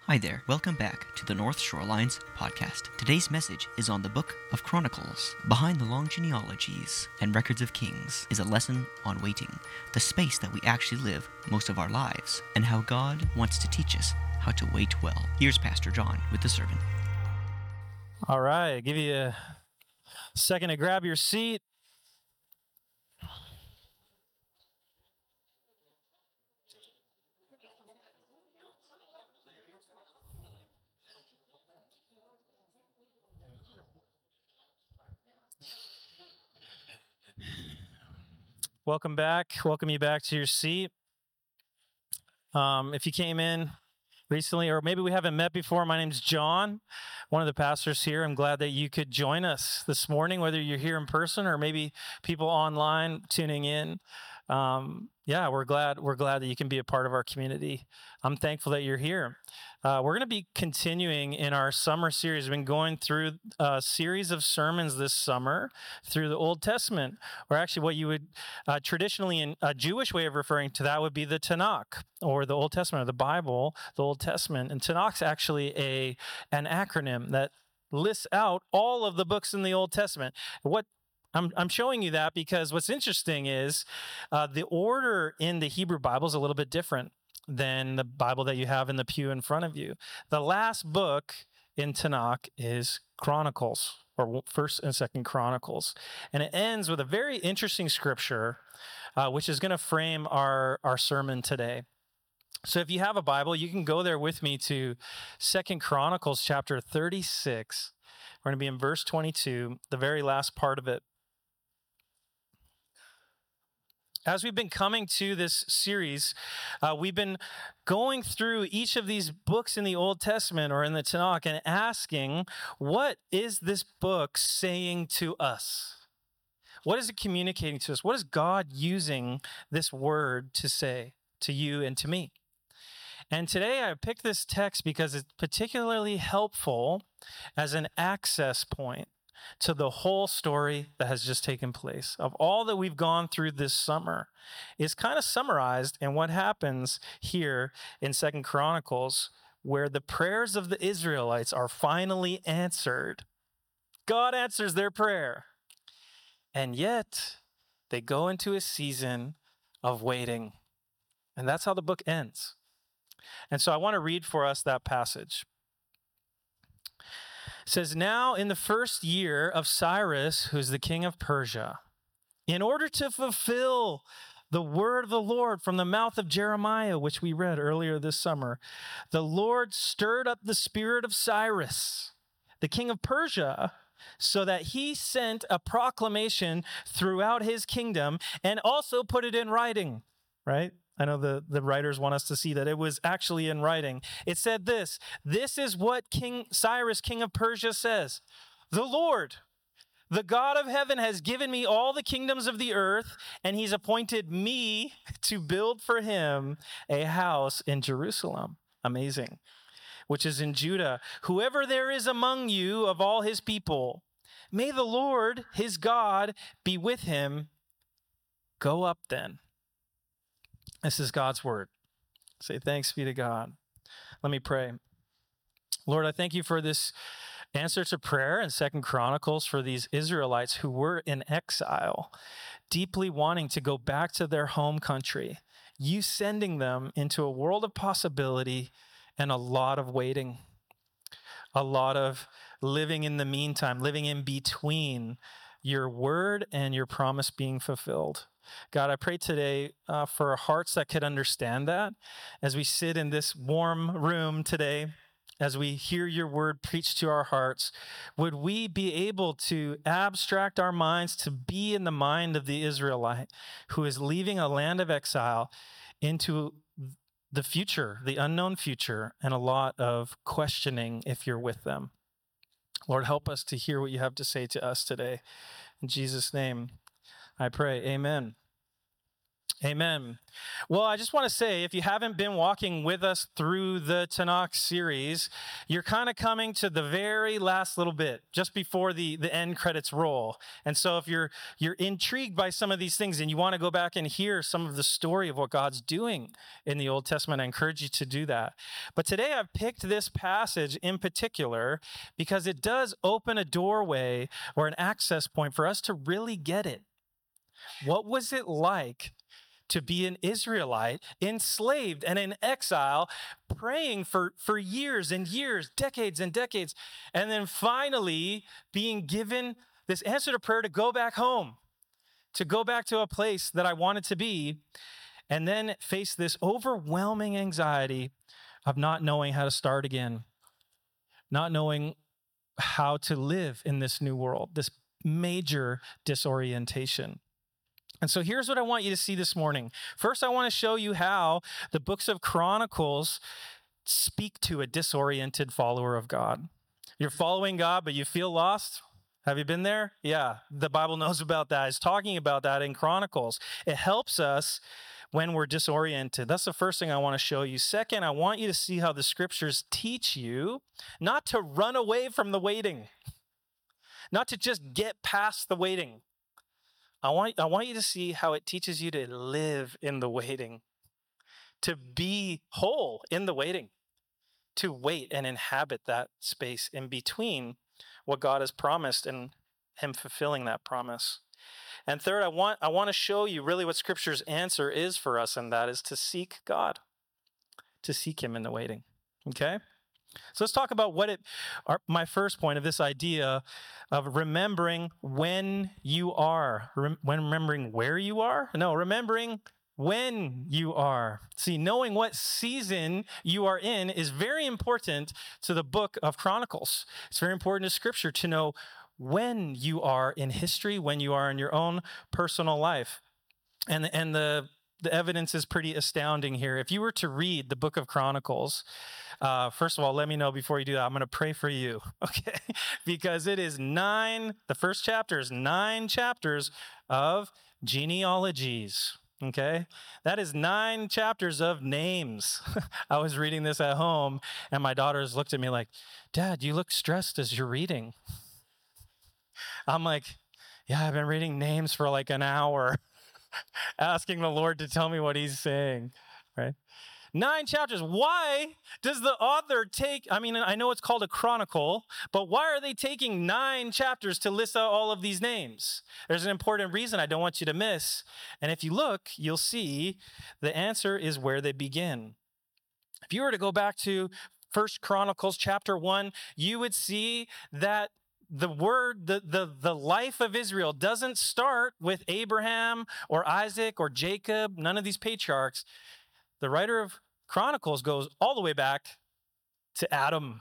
Hi there, welcome back to the North Shorelines podcast. Today's message is on the Book of Chronicles. Behind the long genealogies and records of kings is a lesson on waiting, the space that we actually live most of our lives, and how God wants to teach us how to wait well. Here's Pastor John with the sermon. All right, give you a second to grab your seat. Welcome back. Welcome you back to your seat. If you came in recently, or maybe we haven't met before, my name's John, one of the pastors here. I'm glad that you could join us this morning, whether you're here in person or maybe people online tuning in. We're glad that you can be a part of our community. I'm thankful that you're here. We're going to be continuing in our summer series. We've been going through a series of sermons this summer through the Old Testament, or actually what you would traditionally, in a Jewish way of referring to that, would be the Tanakh, or the Old Testament, or the Bible, the Old Testament. And Tanakh's actually an acronym that lists out all of the books in the Old Testament. I'm showing you that because what's interesting is the order in the Hebrew Bible is a little bit different than the Bible that you have in the pew in front of you. The last book in Tanakh is Chronicles, or First and Second Chronicles, and it ends with a very interesting scripture, which is going to frame our sermon today. So if you have a Bible, you can go there with me to Second Chronicles chapter 36. We're going to be in verse 22, the very last part of it. As we've been coming to this series, we've been going through each of these books in the Old Testament or in the Tanakh and asking, what is this book saying to us? What is it communicating to us? What is God using this word to say to you and to me? And today I picked this text because it's particularly helpful as an access point to the whole story that has just taken place. Of all that we've gone through this summer is kind of summarized in what happens here in Second Chronicles, where the prayers of the Israelites are finally answered. God answers their prayer. And yet they go into a season of waiting. And that's how the book ends. And so I want to read for us that passage. It says, "Now in the first year of Cyrus, who's the king of Persia, in order to fulfill the word of the Lord from the mouth of Jeremiah, which we read earlier this summer, the Lord stirred up the spirit of Cyrus, the king of Persia, so that he sent a proclamation throughout his kingdom and also put it in writing," right? I know the writers want us to see that it was actually in writing. It said this is what King Cyrus, king of Persia, says. "The Lord, the God of heaven, has given me all the kingdoms of the earth, and he's appointed me to build for him a house in Jerusalem." Amazing. "Which is in Judah. Whoever there is among you of all his people, may the Lord, his God, be with him. Go up then." This is God's word. Say thanks be to God. Let me pray. Lord, I thank you for this answer to prayer in Second Chronicles for these Israelites who were in exile, deeply wanting to go back to their home country. You sending them into a world of possibility and a lot of waiting, a lot of living in the meantime, living in between your word and your promise being fulfilled. God, I pray today for hearts that could understand that as we sit in this warm room today, as we hear your word preached to our hearts. Would we be able to abstract our minds to be in the mind of the Israelite who is leaving a land of exile into the future, the unknown future, and a lot of questioning if you're with them. Lord, help us to hear what you have to say to us today. In Jesus' name, I pray, amen. Amen. Well, I just want to say, if you haven't been walking with us through the Tanakh series, you're kind of coming to the very last little bit, just before the end credits roll. And so if you're intrigued by some of these things and you want to go back and hear some of the story of what God's doing in the Old Testament, I encourage you to do that. But today I've picked this passage in particular because it does open a doorway or an access point for us to really get it. What was it like to be an Israelite, enslaved and in exile, praying for years and years, decades and decades, and then finally being given this answer to prayer to go back home, to go back to a place that I wanted to be, and then face this overwhelming anxiety of not knowing how to start again, not knowing how to live in this new world, this major disorientation. And so here's what I want you to see this morning. First, I want to show you how the books of Chronicles speak to a disoriented follower of God. You're following God, but you feel lost. Have you been there? Yeah, the Bible knows about that. It's talking about that in Chronicles. It helps us when we're disoriented. That's the first thing I want to show you. Second, I want you to see how the scriptures teach you not to run away from the waiting, not to just get past the waiting. I want you to see how it teaches you to live in the waiting, to be whole in the waiting, to wait and inhabit that space in between what God has promised and him fulfilling that promise. And third, I want to show you really what Scripture's answer is for us, and that is to seek God, to seek him in the waiting. Okay? So let's talk about my first point of this idea of remembering when you are. Remembering where you are? No, remembering when you are. See, knowing what season you are in is very important to the book of Chronicles. It's very important to Scripture to know when you are in history, when you are in your own personal life. And the evidence is pretty astounding here. If you were to read the book of Chronicles, first of all, let me know before you do that. I'm going to pray for you, okay? Because it is the first chapter is 9 chapters of genealogies, okay? That is 9 chapters of names. I was reading this at home, and my daughters looked at me like, Dad, you look stressed as you're reading. I'm like, yeah, I've been reading names for like an hour, asking the Lord to tell me what he's saying, right? 9 chapters. Why does the author I know it's called a chronicle, but why are they taking 9 chapters to list out all of these names? There's an important reason I don't want you to miss. And if you look, you'll see the answer is where they begin. If you were to go back to 1 Chronicles chapter 1, you would see that the life of Israel doesn't start with Abraham or Isaac or Jacob, none of these patriarchs. The writer of Chronicles goes all the way back to Adam.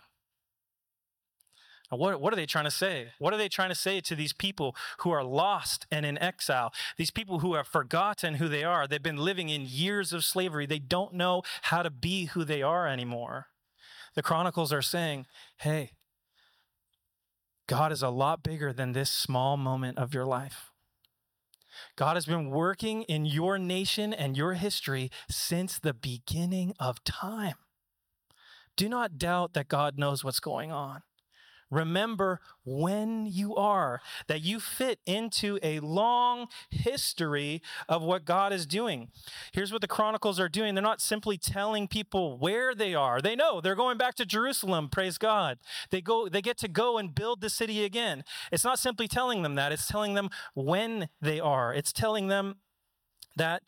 Now, what are they trying to say? What are they trying to say to these people who are lost and in exile? These people who have forgotten who they are. They've been living in years of slavery. They don't know how to be who they are anymore. The Chronicles are saying, hey, God is a lot bigger than this small moment of your life. God has been working in your nation and your history since the beginning of time. Do not doubt that God knows what's going on. Remember when you are, that you fit into a long history of what God is doing. Here's what the Chronicles are doing. They're not simply telling people where they are. They know they're going back to Jerusalem, praise God. They get to go and build the city again. It's not simply telling them that. It's telling them when they are. It's telling them that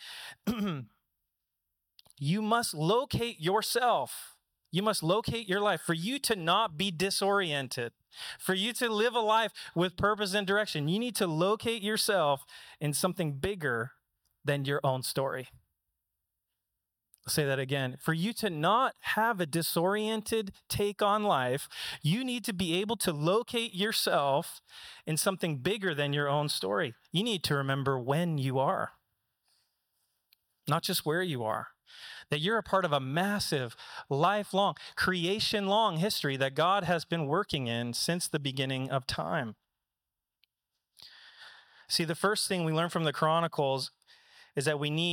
you must locate yourself. You must locate your life for you to not be disoriented, for you to live a life with purpose and direction. You need to locate yourself in something bigger than your own story. I'll say that again. For you to not have a disoriented take on life, you need to be able to locate yourself in something bigger than your own story. You need to remember when you are, not just where you are. That you're a part of a massive, lifelong, creation-long history that God has been working in since the beginning of time. See, the first thing we learn from the Chronicles is that we need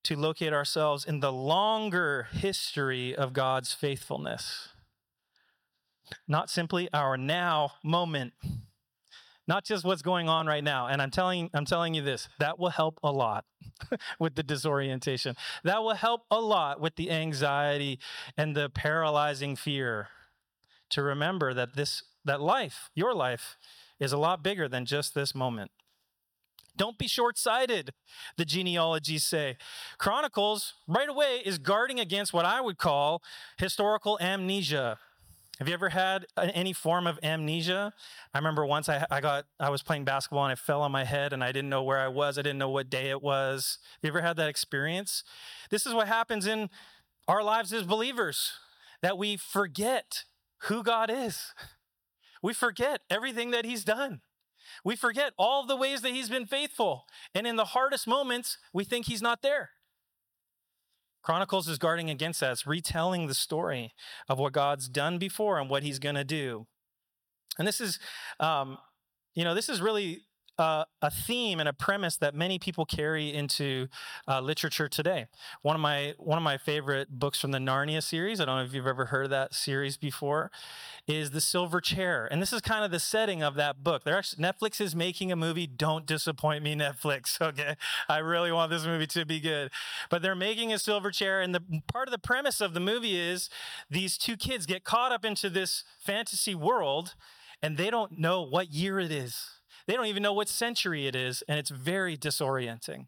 to locate ourselves in the longer history of God's faithfulness. Not simply our now moment, not just what's going on right now. And I'm telling you this, that will help a lot with the disorientation. That will help a lot with the anxiety and the paralyzing fear, to remember that your life, is a lot bigger than just this moment. Don't be short-sighted, the genealogies say. Chronicles, right away, is guarding against what I would call historical amnesia. Have you ever had any form of amnesia? I remember once I was playing basketball and I fell on my head and I didn't know where I was. I didn't know what day it was. Have you ever had that experience? This is what happens in our lives as believers, that we forget who God is. We forget everything that he's done. We forget all of the ways that he's been faithful. And in the hardest moments, we think he's not there. Chronicles is guarding against that. It's retelling the story of what God's done before and what he's going to do. And this is, this is really a theme and a premise that many people carry into literature today. One of my favorite books from the Narnia series, I don't know if you've ever heard of that series before, is The Silver Chair. And this is kind of the setting of that book. Netflix is making a movie. Don't disappoint me, Netflix, okay? I really want this movie to be good. But they're making a silver chair, and the part of the premise of the movie is these two kids get caught up into this fantasy world, and they don't know what year it is. They don't even know what century it is, and it's very disorienting.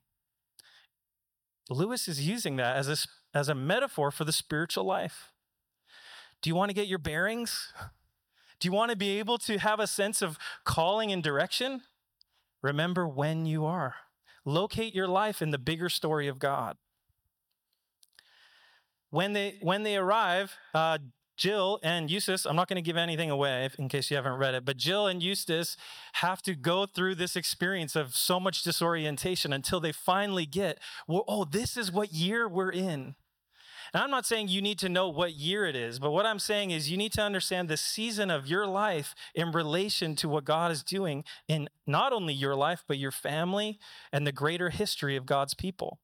Lewis is using that as a metaphor for the spiritual life. Do you want to get your bearings? Do you want to be able to have a sense of calling and direction? Remember when you are. Locate your life in the bigger story of God. When they arrive, Jill and Eustace, I'm not going to give anything away in case you haven't read it, but Jill and Eustace have to go through this experience of so much disorientation until they finally get, this is what year we're in. And I'm not saying you need to know what year it is, but what I'm saying is you need to understand the season of your life in relation to what God is doing in not only your life, but your family and the greater history of God's people.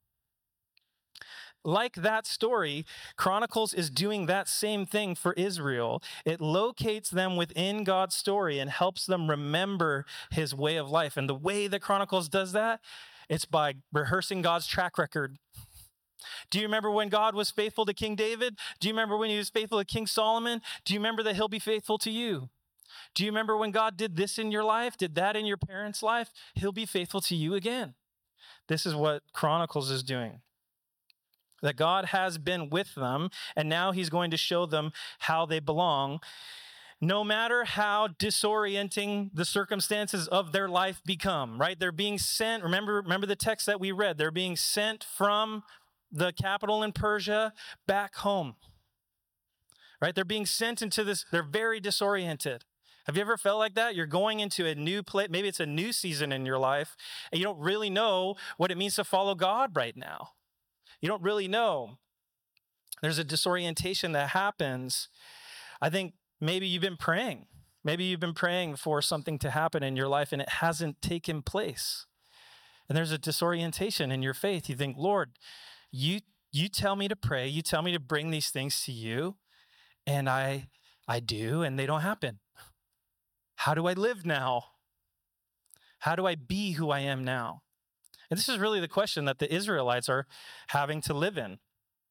Like that story, Chronicles is doing that same thing for Israel. It locates them within God's story and helps them remember his way of life. And the way that Chronicles does that, it's by rehearsing God's track record. Do you remember when God was faithful to King David? Do you remember when he was faithful to King Solomon? Do you remember that he'll be faithful to you? Do you remember when God did this in your life, did that in your parents' life? He'll be faithful to you again. This is what Chronicles is doing. That God has been with them, and now he's going to show them how they belong, no matter how disorienting the circumstances of their life become, right? They're being sent, remember the text that we read, they're being sent from the capital in Persia back home, right? They're being sent into this, they're very disoriented. Have you ever felt like that? You're going into a new place, maybe it's a new season in your life, and you don't really know what it means to follow God right now. You don't really know. There's a disorientation that happens. I think maybe you've been praying. Maybe you've been praying for something to happen in your life and it hasn't taken place. And there's a disorientation in your faith. You think, Lord, you tell me to pray. You tell me to bring these things to you. And I do, and they don't happen. How do I live now? How do I be who I am now? And this is really the question that the Israelites are having to live in.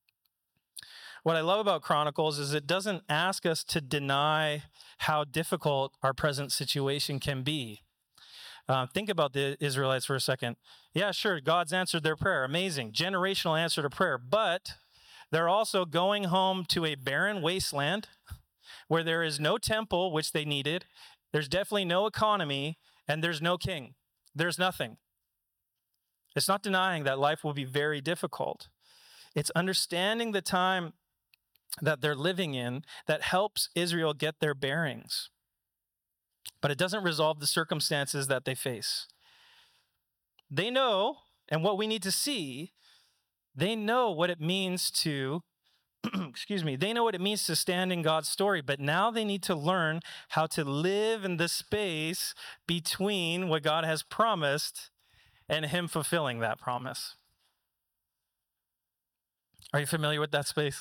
What I love about Chronicles is it doesn't ask us to deny how difficult our present situation can be. Think about the Israelites for a second. Yeah, sure, God's answered their prayer. Amazing. Generational answer to prayer. But they're also going home to a barren wasteland where there is no temple, which they needed. There's definitely no economy, and there's no king. There's nothing. It's not denying that life will be very difficult. It's understanding the time that they're living in that helps Israel get their bearings. But it doesn't resolve the circumstances that they face. They know, and what we need to see, they know what it means to, they know what it means to stand in God's story, but now they need to learn how to live in the space between what God has promised and him fulfilling that promise. Are you familiar with that space?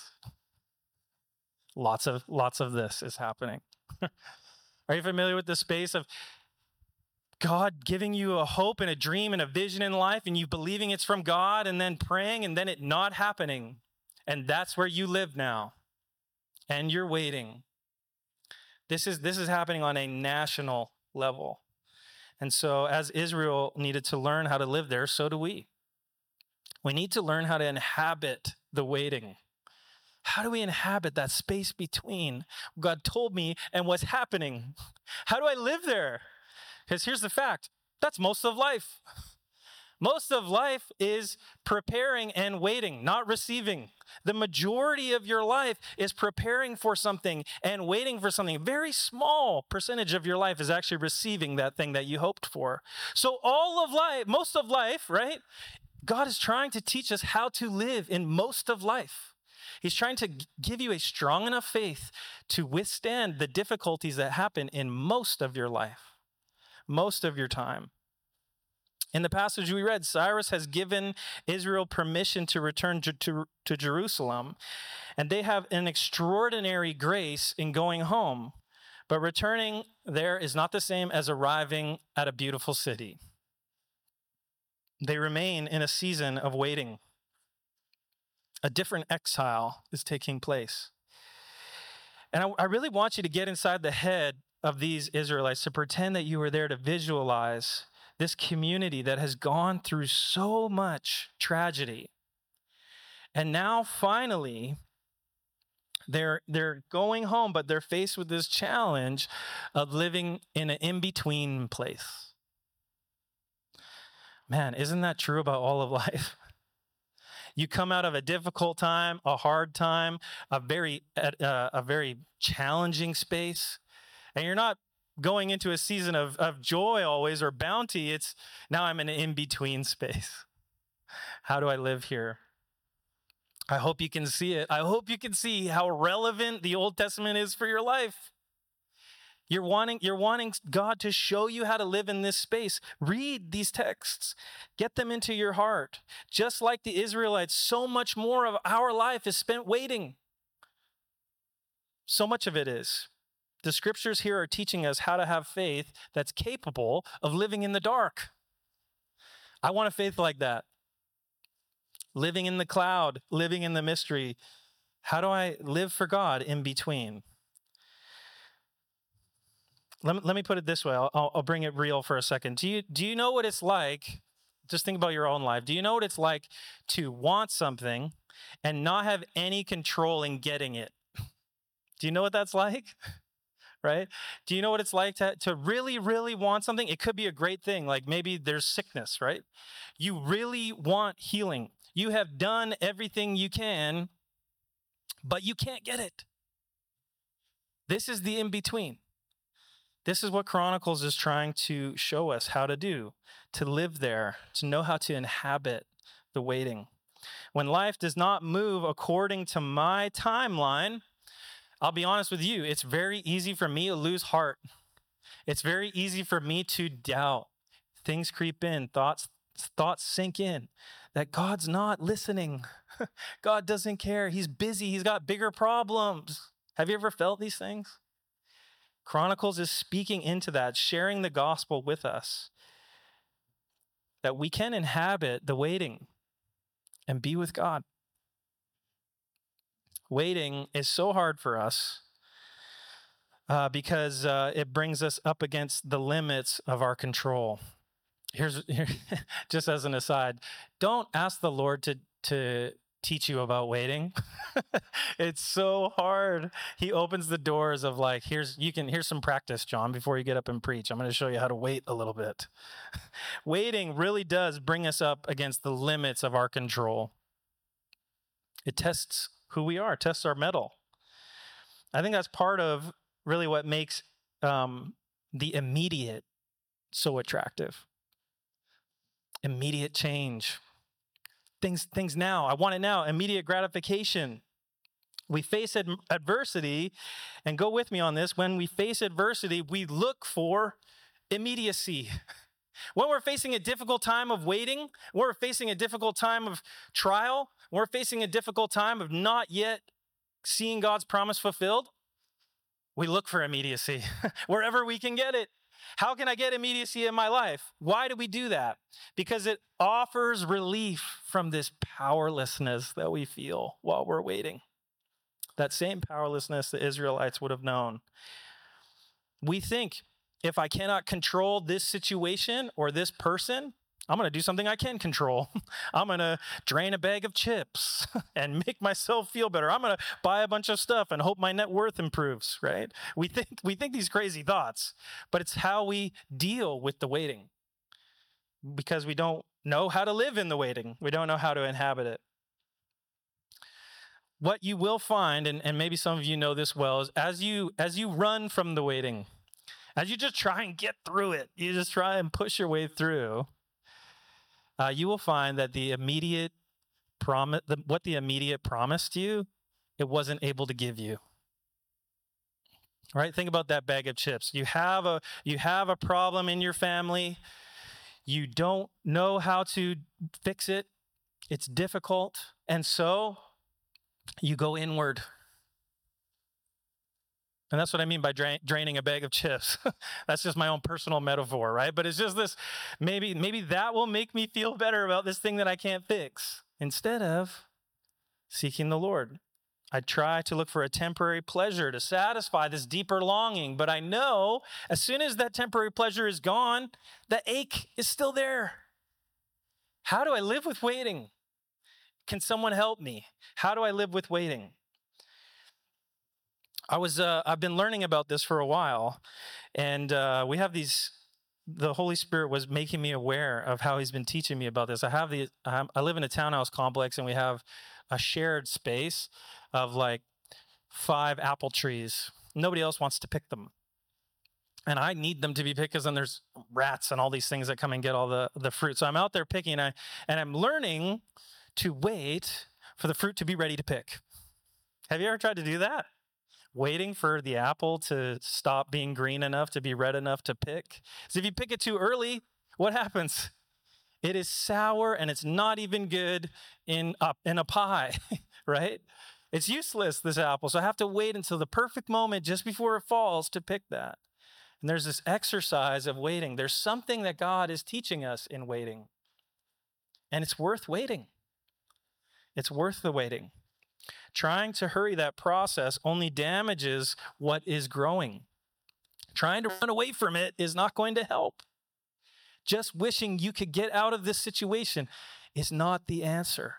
Lots of this is happening. Are you familiar with the space of God giving you a hope and a dream and a vision in life, and you believing it's from God, and then praying and then it not happening? And that's where you live now. And you're waiting. This is happening on a national level. And so as Israel needed to learn how to live there, so do we. We need to learn how to inhabit the waiting. How do we inhabit that space between what God told me and what's happening? How do I live there? Because here's the fact, that's most of life. Most of life is preparing and waiting, not receiving. The majority of your life is preparing for something and waiting for something. A very small percentage of your life is actually receiving that thing that you hoped for. So all of life, most of life, right? God is trying to teach us how to live in most of life. He's trying to give you a strong enough faith to withstand the difficulties that happen in most of your life, most of your time. In the passage we read, Cyrus has given Israel permission to return to Jerusalem, and they have an extraordinary grace in going home. But returning there is not the same as arriving at a beautiful city. They remain in a season of waiting. A different exile is taking place. And I really want you to get inside the head of these Israelites, to pretend that you were there to visualize this community that has gone through so much tragedy. And now finally, they're going home, but they're faced with this challenge of living in an in-between place. Man, isn't that true about all of life? You come out of a difficult time, a hard time, a very challenging space, and you're not going into a season of joy always or bounty. It's now I'm in an in-between space. How do I live here? I hope you can see it. I hope you can see how relevant the Old Testament is for your life. You're wanting God to show you how to live in this space. Read these texts. Get them into your heart. Just like the Israelites, so much more of our life is spent waiting. So much of it is. The scriptures here are teaching us how to have faith that's capable of living in the dark. I want a faith like that. Living in the cloud, living in the mystery. How do I live for God in between? Let me put it this way. I'll bring it real for a second. Do you know what it's like? Just think about your own life. Do you know what it's like to want something and not have any control in getting it? Do you know what that's like? Right? Do you know what it's like to really, really want something? It could be a great thing. Like maybe there's sickness, right? You really want healing. You have done everything you can, but you can't get it. This is the in-between. This is what Chronicles is trying to show us how to do, to live there, to know how to inhabit the waiting. When life does not move according to my timeline, I'll be honest with you, it's very easy for me to lose heart. It's very easy for me to doubt. Things creep in, thoughts sink in, that God's not listening. God doesn't care. He's busy. He's got bigger problems. Have you ever felt these things? Chronicles is speaking into that, sharing the gospel with us, that we can inhabit the waiting and be with God. Waiting is so hard for us because it brings us up against the limits of our control. Here, just as an aside, don't ask the Lord to teach you about waiting. It's so hard. He opens the doors of like, here's some practice, John, before you get up and preach. I'm going to show you how to wait a little bit. Waiting really does bring us up against the limits of our control. It tests who we are, tests our mettle. I think that's part of really what makes the immediate so attractive. Immediate change. Things now. I want it now. Immediate gratification. We face adversity, and go with me on this. When we face adversity, we look for immediacy. When we're facing a difficult time of waiting, when we're facing a difficult time of trial, when we're facing a difficult time of not yet seeing God's promise fulfilled, we look for immediacy wherever we can get it. How can I get immediacy in my life? Why do we do that? Because it offers relief from this powerlessness that we feel while we're waiting. That same powerlessness the Israelites would have known. We think, if I cannot control this situation or this person, I'm going to do something I can control. I'm going to drain a bag of chips and make myself feel better. I'm going to buy a bunch of stuff and hope my net worth improves, right? We think these crazy thoughts, but it's how we deal with the waiting, because we don't know how to live in the waiting. We don't know how to inhabit it. What you will find, and maybe some of you know this well, is as you run from the waiting, as you just try and get through it, you just try and push your way through, you will find that the immediate promise, what the immediate promised you, it wasn't able to give you. Right? Think about that bag of chips. You have a problem in your family. You don't know how to fix it. It's difficult, and so you go inward. And that's what I mean by draining a bag of chips. That's just my own personal metaphor, right? But it's just this, maybe that will make me feel better about this thing that I can't fix, instead of seeking the Lord. I try to look for a temporary pleasure to satisfy this deeper longing, but I know as soon as that temporary pleasure is gone, the ache is still there. How do I live with waiting? Can someone help me? How do I live with waiting? I've been learning about this for a while, and we have the Holy Spirit was making me aware of how he's been teaching me about this. I live in a townhouse complex, and we have a shared space of like 5 apple trees. Nobody else wants to pick them. And I need them to be picked because then there's rats and all these things that come and get all the fruit. So I'm out there picking, and I'm learning to wait for the fruit to be ready to pick. Have you ever tried to do that? Waiting for the apple to stop being green enough to be red enough to pick. So if you pick it too early, what happens? It is sour and it's not even good in a pie, right? It's useless, this apple. So I have to wait until the perfect moment just before it falls to pick that. And there's this exercise of waiting. There's something that God is teaching us in waiting. And it's worth waiting. It's worth the waiting. Trying to hurry that process only damages what is growing. Trying to run away from it is not going to help. Just wishing you could get out of this situation is not the answer.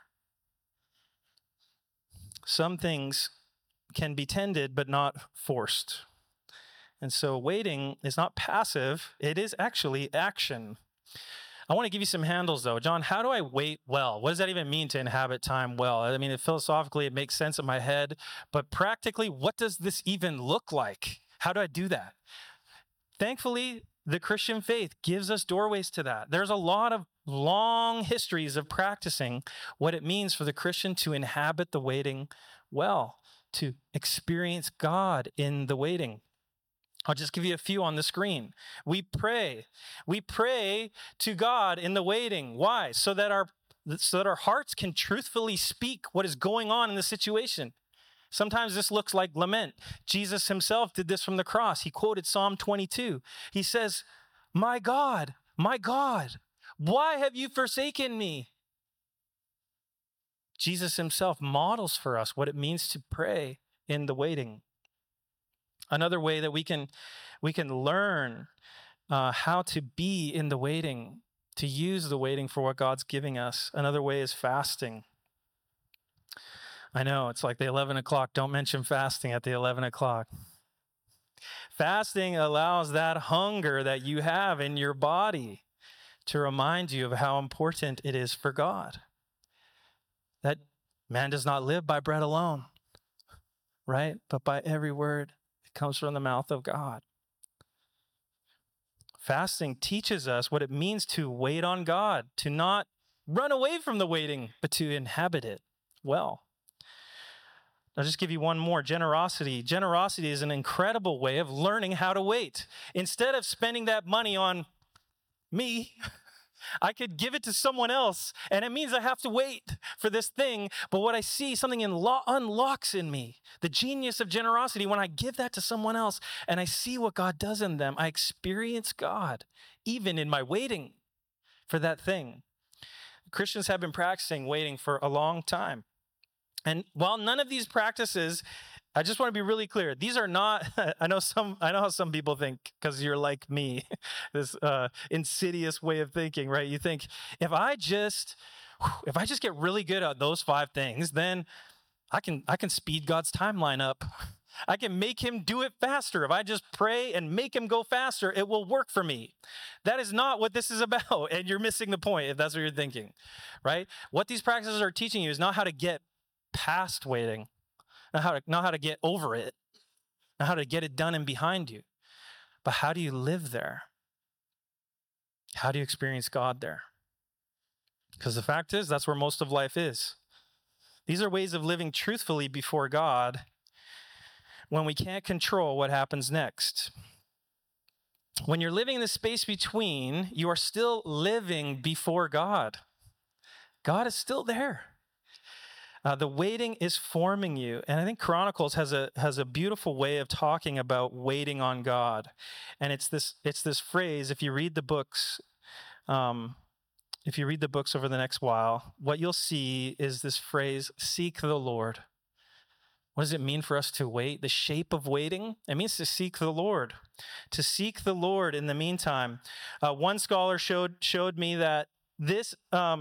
Some things can be tended but not forced. And so waiting is not passive, it is actually action. I want to give you some handles, though. John, how do I wait well? What does that even mean to inhabit time well? I mean, philosophically, it makes sense in my head, but practically, what does this even look like? How do I do that? Thankfully, the Christian faith gives us doorways to that. There's a lot of long histories of practicing what it means for the Christian to inhabit the waiting well, to experience God in the waiting. I'll just give you a few on the screen. We pray to God in the waiting. Why? So that our hearts can truthfully speak what is going on in the situation. Sometimes this looks like lament. Jesus himself did this from the cross. He quoted Psalm 22. He says, my God, why have you forsaken me?" Jesus himself models for us what it means to pray in the waiting. Another way that we can learn how to be in the waiting, to use the waiting for what God's giving us. Another way is fasting. I know, it's like the 11 o'clock. Don't mention fasting at the 11 o'clock. Fasting allows that hunger that you have in your body to remind you of how important it is for God. That man does not live by bread alone, right? But by every word that comes from the mouth of God. Fasting teaches us what it means to wait on God, to not run away from the waiting, but to inhabit it well. I'll just give you one more, generosity. Generosity is an incredible way of learning how to wait. Instead of spending that money on me, I could give it to someone else, and it means I have to wait for this thing. But what I see, something unlocks in me, the genius of generosity. When I give that to someone else and I see what God does in them, I experience God, even in my waiting for that thing. Christians have been practicing waiting for a long time. And while none of these practices, I just want to be really clear. These are not, I know how some people think, because you're like me, this insidious way of thinking, right? You think, if I just get really good at those 5 things, then I can speed God's timeline up. I can make him do it faster. If I just pray and make him go faster, it will work for me. That is not what this is about, and you're missing the point if that's what you're thinking, right? What these practices are teaching you is not how to get past waiting, not how to get over it, not how to get it done and behind you, but how do you live there? How do you experience God there? Because the fact is, that's where most of life is. These are ways of living truthfully before God when we can't control what happens next. When you're living in the space between, you are still living before God. God is still there. The waiting is forming you. And I think Chronicles has a beautiful way of talking about waiting on God. And it's this phrase, if you read the books over the next while, what you'll see is this phrase, seek the Lord. What does it mean for us to wait? The shape of waiting? It means to seek the Lord. To seek the Lord in the meantime. One scholar showed me that this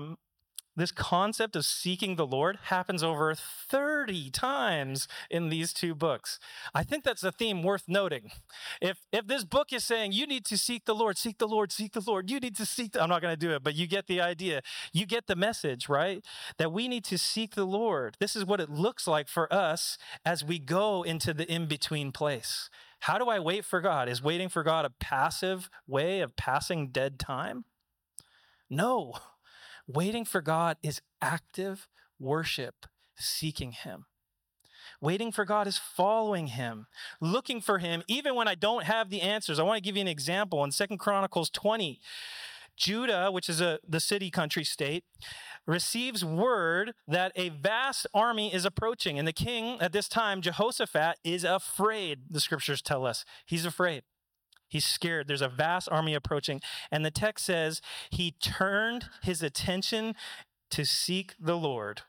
concept of seeking the Lord happens over 30 times in these 2 books. I think that's a theme worth noting. If this book is saying you need to seek the Lord, seek the Lord, seek the Lord, you need to I'm not going to do it, but you get the idea. You get the message, right? That we need to seek the Lord. This is what it looks like for us as we go into the in-between place. How do I wait for God? Is waiting for God a passive way of passing dead time? No. Waiting for God is active worship, seeking him. Waiting for God is following him, looking for him, even when I don't have the answers. I want to give you an example. In 2 Chronicles 20, Judah, which is the city country state, receives word that a vast army is approaching. And the king at this time, Jehoshaphat, is afraid, the scriptures tell us. He's afraid. He's scared. There's a vast army approaching. And the text says he turned his attention to seek the Lord.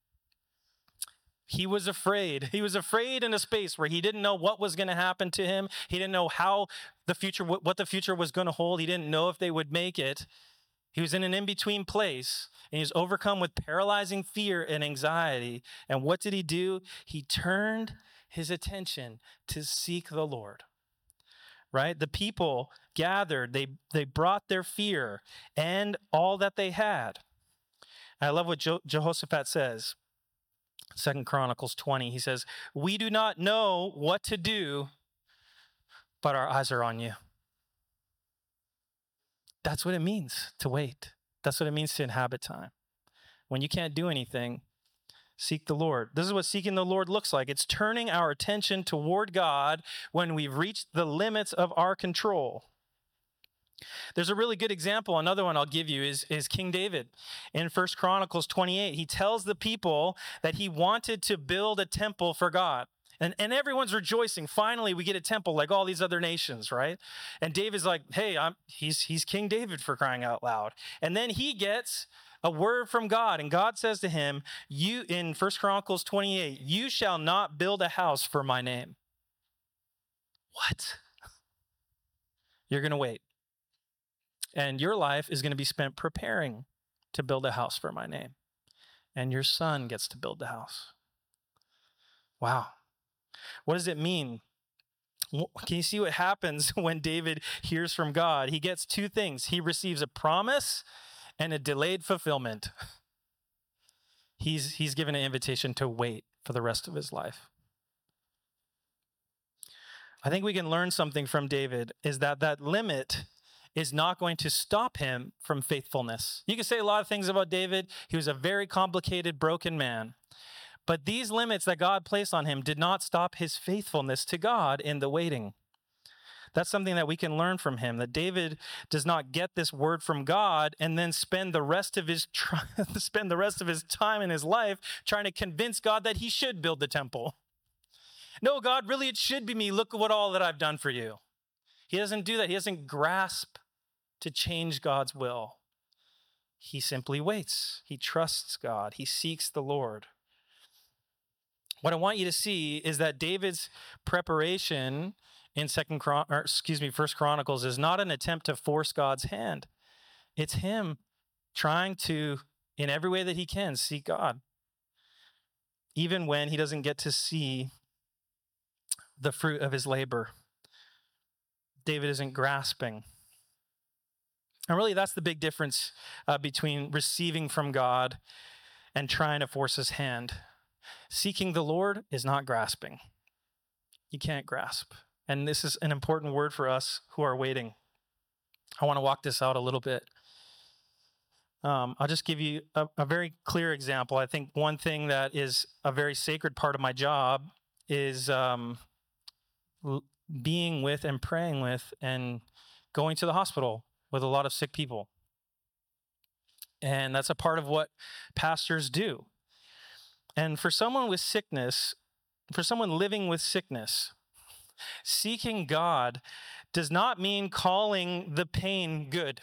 He was afraid. He was afraid in a space where he didn't know what was going to happen to him. He didn't know what the future was going to hold. He didn't know if they would make it. He was in an in-between place, and he was overcome with paralyzing fear and anxiety. And what did he do? He turned his attention to seek the Lord. Right? The people gathered, they brought their fear and all that they had. And I love what Jehoshaphat says. 2 Chronicles 20, he says, we do not know what to do, but our eyes are on you. That's what it means to wait. That's what it means to inhabit time. When you can't do anything, seek the Lord. This is what seeking the Lord looks like. It's turning our attention toward God when we've reached the limits of our control. There's a really good example. Another one I'll give you is King David. In 1 Chronicles 28, he tells the people that he wanted to build a temple for God. And everyone's rejoicing. Finally, we get a temple like all these other nations, right? And David's like, hey, he's King David, for crying out loud. And then he gets a word from God, and God says to him, in 1 Chronicles 28, you shall not build a house for my name. What? You're going to wait. And your life is going to be spent preparing to build a house for my name. And your son gets to build the house. Wow. What does it mean? Can you see what happens when David hears from God? He gets 2 things. He receives a promise and a delayed fulfillment. He's given an invitation to wait for the rest of his life. I think we can learn something from David, is that limit is not going to stop him from faithfulness. You can say a lot of things about David. He was a very complicated, broken man. But these limits that God placed on him did not stop his faithfulness to God in the waiting. That's something that we can learn from him, that David does not get this word from God and then spend the rest of his time in his life trying to convince God that he should build the temple. No, God, really, it should be me. Look at all that I've done for you. He doesn't do that. He doesn't grasp to change God's will. He simply waits. He trusts God. He seeks the Lord. What I want you to see is that David's preparation in First Chronicles is not an attempt to force God's hand. It's him trying to, in every way that he can, seek God, even when he doesn't get to see the fruit of his labor. David isn't grasping. And really, that's the big difference between receiving from God and trying to force his hand. Seeking the Lord is not grasping. You can't grasp. And this is an important word for us who are waiting. I want to walk this out a little bit. I'll just give you a very clear example. I think one thing that is a very sacred part of my job is being with and praying with and going to the hospital with a lot of sick people. And that's a part of what pastors do. And for someone with sickness, for someone living with sickness, seeking God does not mean calling the pain good.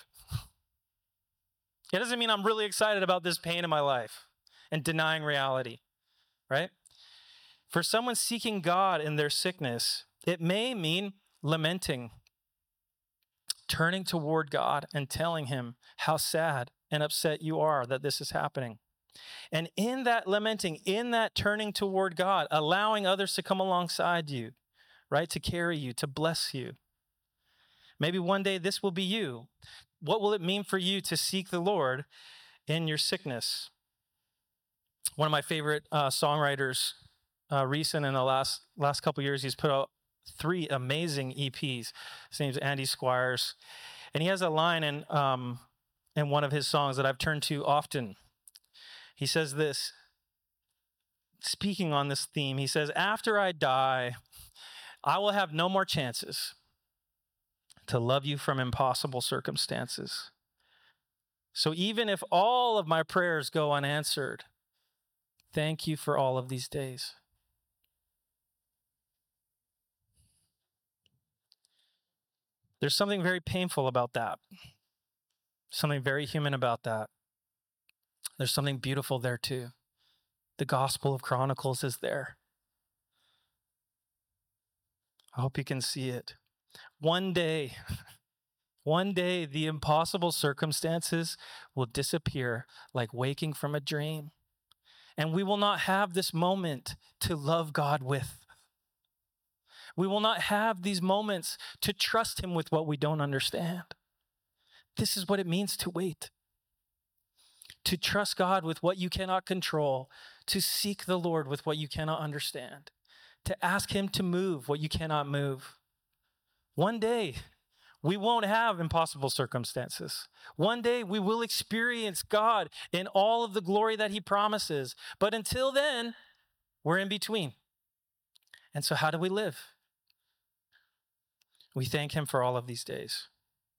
It doesn't mean I'm really excited about this pain in my life and denying reality, right? For someone seeking God in their sickness, it may mean lamenting, turning toward God and telling him how sad and upset you are that this is happening. And in that lamenting, in that turning toward God, allowing others to come alongside you, right? To carry you, to bless you. Maybe one day this will be you. What will it mean for you to seek the Lord in your sickness? One of my favorite songwriters, recent in the last couple years, he's put out 3 amazing EPs. His name's Andy Squires. And he has a line in one of his songs that I've turned to often. He says this, speaking on this theme, he says, "After I die, I will have no more chances to love you from impossible circumstances. So even if all of my prayers go unanswered, thank you for all of these days." There's something very painful about that. Something very human about that. There's something beautiful there too. The Gospel of Chronicles is there. I hope you can see it. One day, the impossible circumstances will disappear like waking from a dream. And we will not have this moment to love God with. We will not have these moments to trust him with what we don't understand. This is what it means to wait. To trust God with what you cannot control, to seek the Lord with what you cannot understand, to ask him to move what you cannot move. One day, we won't have impossible circumstances. One day, we will experience God in all of the glory that he promises. But until then, we're in between. And so how do we live? We thank him for all of these days.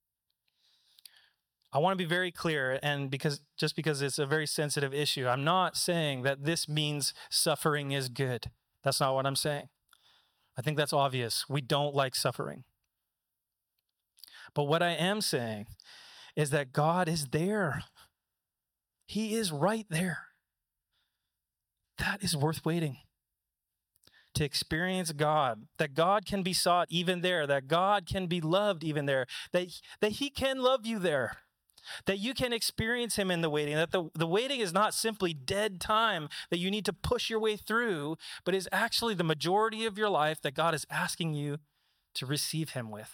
I want to be very clear, and because it's a very sensitive issue, I'm not saying that this means suffering is good. That's not what I'm saying. I think that's obvious. We don't like suffering. But what I am saying is that God is there. He is right there. That is worth waiting. To experience God, that God can be sought even there, that God can be loved even there, that he can love you there. That you can experience him in the waiting, that the waiting is not simply dead time that you need to push your way through, but is actually the majority of your life that God is asking you to receive him with.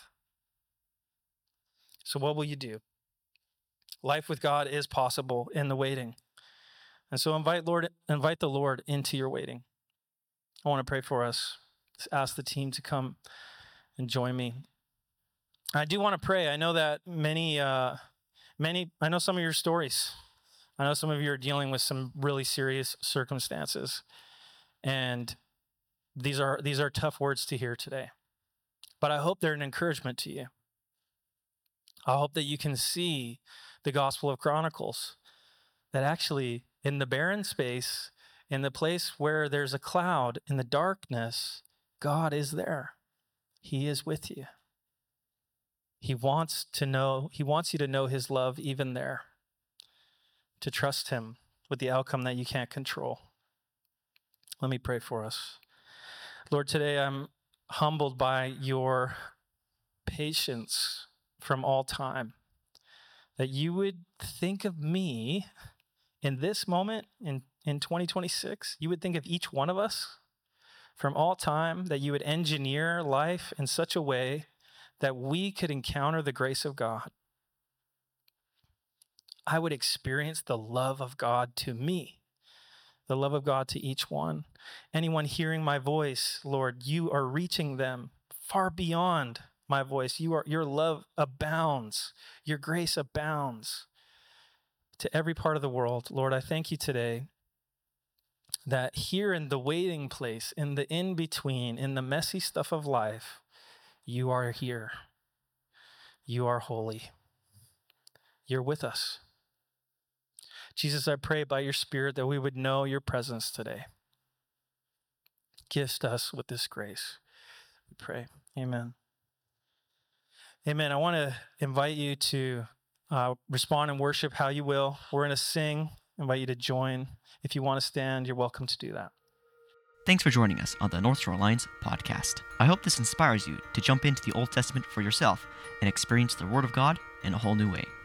So what will you do? Life with God is possible in the waiting. And so invite the Lord into your waiting. I want to pray for us. Just ask the team to come and join me. I do want to pray. I know that I know some of your stories. I know some of you are dealing with some really serious circumstances. And these are tough words to hear today. but I hope they're an encouragement to you. I hope that you can see the Gospel of Chronicles, that actually in the barren space, in the place where there's a cloud, in the darkness, God is there. He is with you. He wants you to know his love even there, to trust him with the outcome that you can't control. Let me pray for us. Lord, today I'm humbled by your patience from all time, that you would think of me in this moment, in 2026, you would think of each one of us from all time, that you would engineer life in such a way that we could encounter the grace of God. I would experience the love of God to me, the love of God to each one. Anyone hearing my voice, Lord, you are reaching them far beyond my voice. Your love abounds. Your grace abounds to every part of the world. Lord, I thank you today that here in the waiting place, in the in-between, in the messy stuff of life, you are here. You are holy. You're with us. Jesus, I pray by your Spirit that we would know your presence today. Gift us with this grace. We pray. Amen. Amen. I want to invite you to respond in worship how you will. We're going to sing. I invite you to join. If you want to stand, you're welcome to do that. Thanks for joining us on the North Shore Alliance podcast. I hope this inspires you to jump into the Old Testament for yourself and experience the Word of God in a whole new way.